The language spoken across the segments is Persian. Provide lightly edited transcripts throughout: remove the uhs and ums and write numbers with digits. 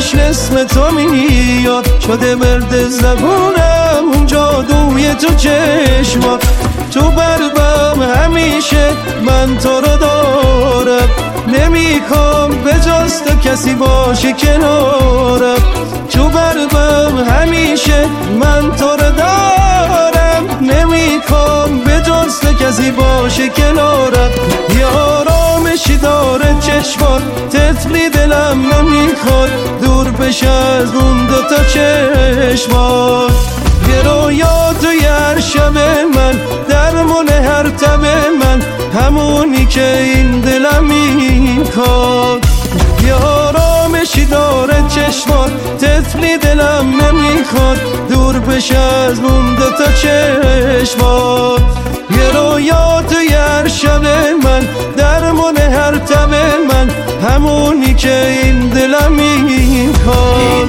عشق اسم تو میاد، شده ورد زبونم جادوی تو چشمات. تو بربم همیشه من تو رو دارم، نمیخوام به جز تو کسی باشه کنارم. تو بربم همیشه من تو رو دارم، نمیخوام به جز تو کسی باشه کنارم. یارامشی داره چشمات، طفلی دلم نمیخواد دور بشه از اون دوتا چشمات. یه رویا توی هر شب من، درمون هر تب من، همونی که این دلم میخواد. یه آرامشی داره چشمات، طفلی دلم نمیخواد دور بشه از اون دوتا چشمات. یه رویا توی هر شب من، درمون هر تب من، همونی که این دلم میخواد.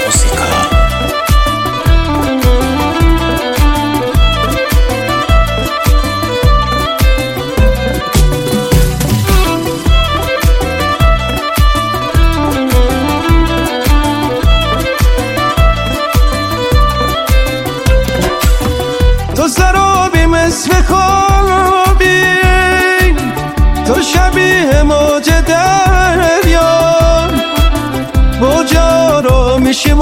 تو سرابی مثل خوابی، تو شبیه موج دریا، موج آرامیشی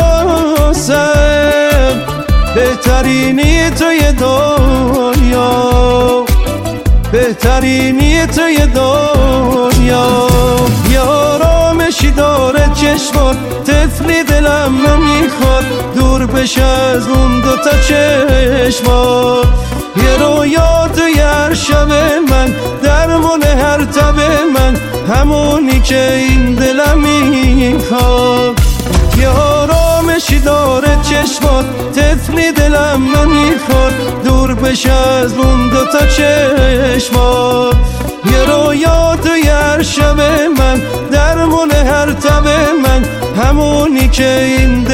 واسم، بهترینی توی دنیا، بهترینی توی دنیا. یه آرامشی داره چشمات، طفلی دلم نمیخواد دور بشه از اون دوتا چشمات. یه رویا توی هر شب من، درمون هر تب من، همونی که این دلم میخواد. یه آرامشی داره چشمات، طفلی دلم نمیخواد دور بشه از اون دوتا چشمات. یه رویا توی هر شب من، درمون هر تب من، همونی که این